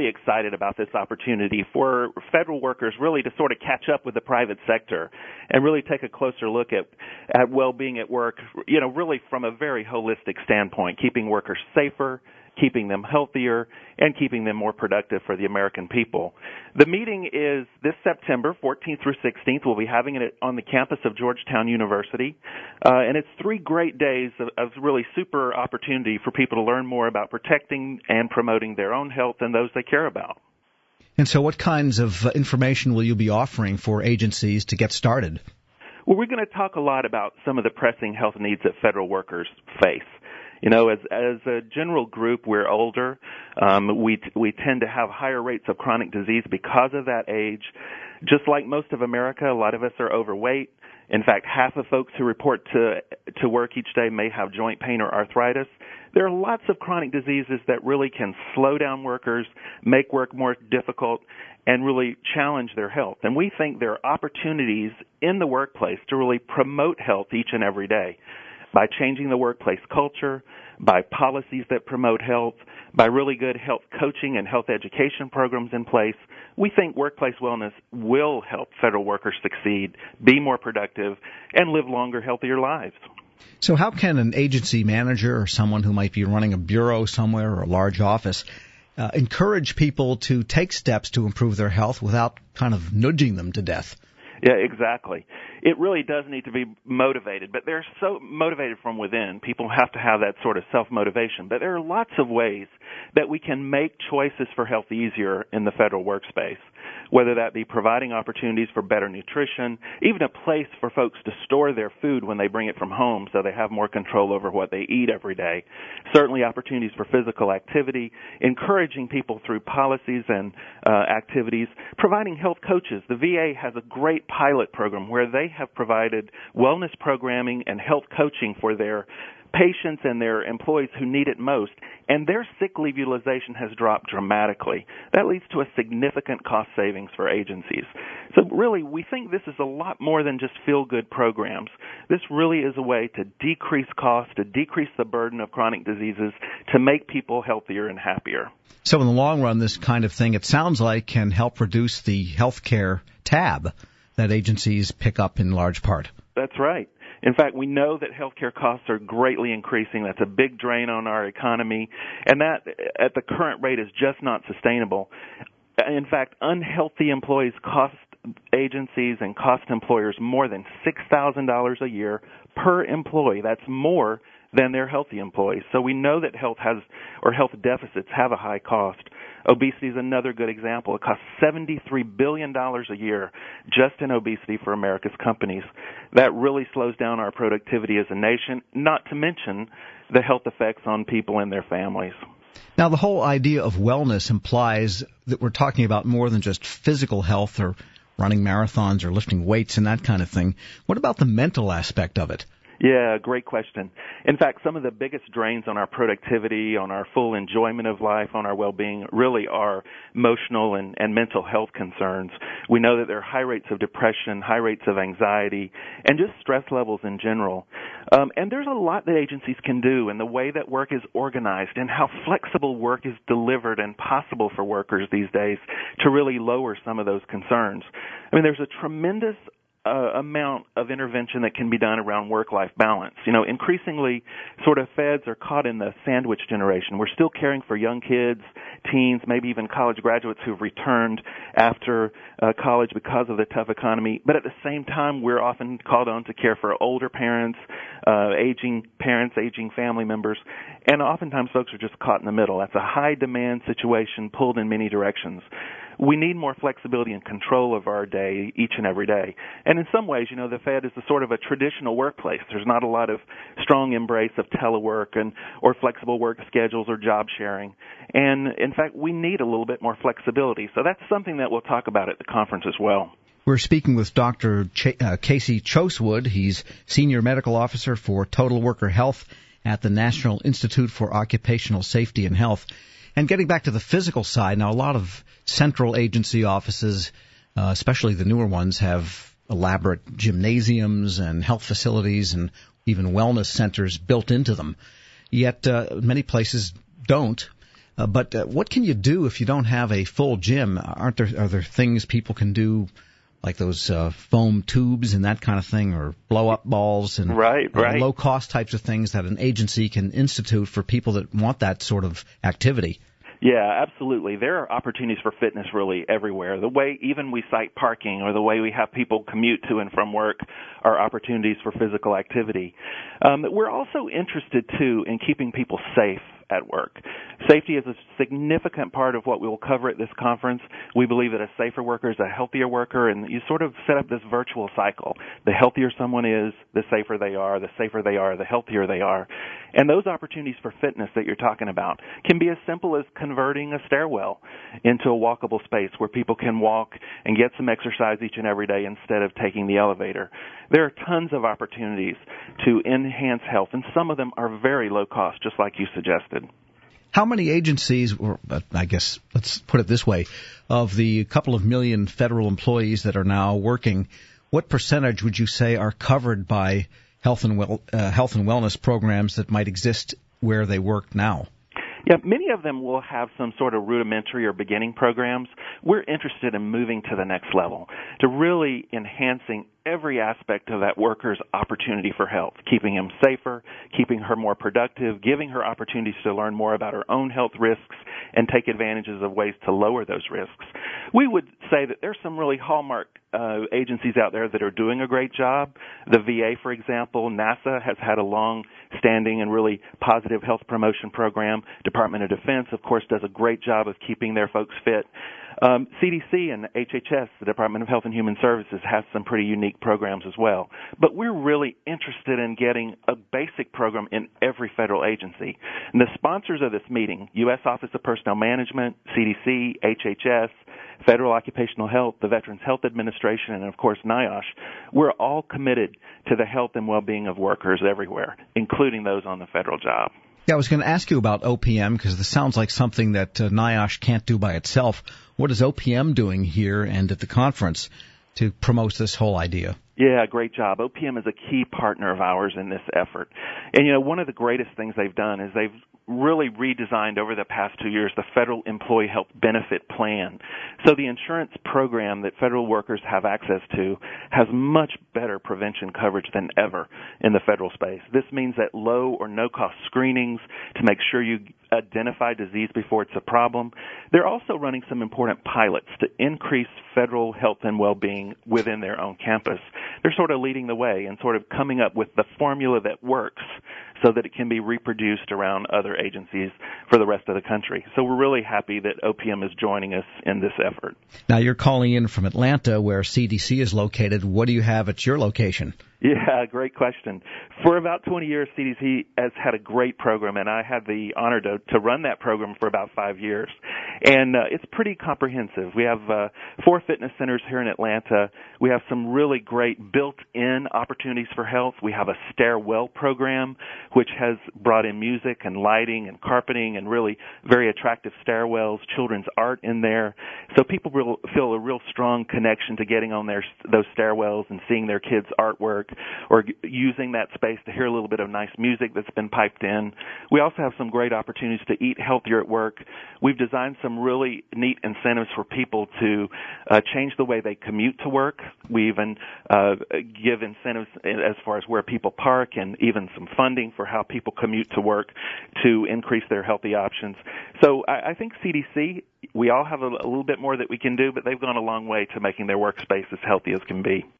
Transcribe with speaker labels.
Speaker 1: really excited about this opportunity for federal workers really to sort of catch up with the private sector and really take a closer look at well-being at work, really from a very holistic standpoint, keeping workers safer, keeping them healthier, and keeping them more productive for the American people. The meeting is this September 14th through 16th. We'll be having it on the campus of Georgetown University, and it's 3 great days of really super opportunity for people to learn more about protecting and promoting their own health and those they care about.
Speaker 2: And so what kinds of information will you be offering for agencies to get started?
Speaker 1: Well, we're going to talk a lot about some of the pressing health needs that federal workers face. As a general group, we're older. We tend to have higher rates of chronic disease because of that age. Just like most of America, a lot of us are overweight. In fact, half of folks who report to work each day may have joint pain or arthritis. There are lots of chronic diseases that really can slow down workers, make work more difficult, and really challenge their health. And we think there are opportunities in the workplace to really promote health each and every day, by changing the workplace culture, by policies that promote health, by really good health coaching and health education programs in place. We think workplace wellness will help federal workers succeed, be more productive, and live longer, healthier lives.
Speaker 2: So how can an agency manager or someone who might be running a bureau somewhere or a large office encourage people to take steps to improve their health without kind of nudging them to death?
Speaker 1: Yeah, exactly. It really does need to be motivated, but they're so motivated from within. People have to have that sort of self-motivation. But there are lots of ways that we can make choices for health easier in the federal workspace, whether that be providing opportunities for better nutrition, even a place for folks to store their food when they bring it from home so they have more control over what they eat every day. Certainly opportunities for physical activity, encouraging people through policies and activities, providing health coaches. The VA has a great pilot program where they have provided wellness programming and health coaching for their patients and their employees who need it most, and their sick leave utilization has dropped dramatically. That leads to a significant cost savings for agencies. So really, we think this is a lot more than just feel-good programs. This really is a way to decrease costs, to decrease the burden of chronic diseases, to make people healthier and happier.
Speaker 2: So in the long run, this kind of thing, it sounds like, can help reduce the healthcare tab that agencies pick up in large part.
Speaker 1: That's right. In fact, we know that healthcare costs are greatly increasing. That's a big drain on our economy, and that at the current rate is just not sustainable. In fact, unhealthy employees cost agencies and cost employers more than $6,000 a year per employee. That's more than their healthy employees. So we know that health deficits have a high cost. Obesity is another good example. It costs $73 billion a year just in obesity for America's companies. That really slows down our productivity as a nation, not to mention the health effects on people and their families.
Speaker 2: Now, the whole idea of wellness implies that we're talking about more than just physical health or running marathons or lifting weights and that kind of thing. What about the mental aspect of it?
Speaker 1: Yeah, great question. In fact, some of the biggest drains on our productivity, on our full enjoyment of life, on our well-being, really are emotional and mental health concerns. We know that there are high rates of depression, high rates of anxiety, and just stress levels in general. And there's a lot that agencies can do in the way that work is organized and how flexible work is delivered and possible for workers these days to really lower some of those concerns. I mean, there's a tremendous amount of intervention that can be done around work-life balance. Increasingly, sort of feds are caught in the sandwich generation. We're still caring for young kids, teens, maybe even college graduates who've returned after college because of the tough economy. But at the same time, we're often called on to care for older parents, aging family members, and oftentimes folks are just caught in the middle. That's a high-demand situation pulled in many directions. We need more flexibility and control of our day each and every day. And in some ways, the Fed is a sort of a traditional workplace. There's not a lot of strong embrace of telework or flexible work schedules or job sharing. And in fact, we need a little bit more flexibility. So that's something that we'll talk about at the conference as well.
Speaker 2: We're speaking with Dr. Casey Chosewood. He's Senior Medical Officer for Total Worker Health at the National Institute for Occupational Safety and Health. And getting back to the physical side, now a lot of central agency offices, especially the newer ones, have elaborate gymnasiums and health facilities and even wellness centers built into them. Yet many places don't. But what can you do if you don't have a full gym? Are there things people can do, like those foam tubes and that kind of thing, or blow-up balls and
Speaker 1: right.
Speaker 2: low-cost types of things that an agency can institute for people that want that sort of activity?
Speaker 1: Yeah, absolutely. There are opportunities for fitness really everywhere. The way even we cite parking or the way we have people commute to and from work are opportunities for physical activity. We're also interested, too, in keeping people safe at work. Safety is a significant part of what we will cover at this conference. We believe that a safer worker is a healthier worker, and you sort of set up this virtual cycle. The healthier someone is, the safer they are. The safer they are, the healthier they are. And those opportunities for fitness that you're talking about can be as simple as converting a stairwell into a walkable space where people can walk and get some exercise each and every day instead of taking the elevator. There are tons of opportunities to enhance health, and some of them are very low cost, just like you suggested.
Speaker 2: How many agencies, or I guess let's put it this way, of the couple of million federal employees that are now working, what percentage would you say are covered by health and wellness programs that might exist where they work now?
Speaker 1: Yeah, many of them will have some sort of rudimentary or beginning programs. We're interested in moving to the next level, to really enhancing every aspect of that worker's opportunity for health, keeping him safer, keeping her more productive, giving her opportunities to learn more about her own health risks and take advantages of ways to lower those risks. We would say that there's some really hallmark agencies out there that are doing a great job. The VA, for example, NASA has had a long-standing and really positive health promotion program. Department of Defense, of course, does a great job of keeping their folks fit. CDC and HHS, the Department of Health and Human Services, has some pretty unique programs as well. But we're really interested in getting a basic program in every federal agency. And the sponsors of this meeting, U.S. Office of Personnel Management, CDC, HHS, Federal Occupational Health, the Veterans Health Administration, and, of course, NIOSH, we're all committed to the health and well-being of workers everywhere, including those on the federal job.
Speaker 2: Yeah, I was going to ask you about OPM because this sounds like something that NIOSH can't do by itself. What is OPM doing here and at the conference to promote this whole idea?
Speaker 1: Yeah, great job. OPM is a key partner of ours in this effort. And, one of the greatest things they've done is they've really redesigned over the past 2 years the Federal Employee Health Benefit Plan. So the insurance program that federal workers have access to has much better prevention coverage than ever in the federal space. This means that low or no-cost screenings to make sure you identify disease before it's a problem. They're also running some important pilots to increase federal health and well-being within their own campus. They're sort of leading the way and sort of coming up with the formula that works so that it can be reproduced around other agencies for the rest of the country. So we're really happy that OPM is joining us in this effort.
Speaker 2: Now, you're calling in from Atlanta, where CDC is located. What do you have at your location?
Speaker 1: Yeah, great question. For about 20 years, CDC has had a great program, and I had the honor to run that program for about 5 years. And it's pretty comprehensive. We have 4 fitness centers here in Atlanta. We have some really great built-in opportunities for health. We have a stairwell program, which has brought in music and lighting and carpeting and really very attractive stairwells, children's art in there. So people feel a real strong connection to getting on those stairwells and seeing their kids' artwork, or using that space to hear a little bit of nice music that's been piped in. We also have some great opportunities to eat healthier at work. We've designed some really neat incentives for people to change the way they commute to work. We even give incentives as far as where people park and even some funding for how people commute to work to increase their healthy options. So I think CDC, we all have a little bit more that we can do, but they've gone a long way to making their workspace as healthy as can be.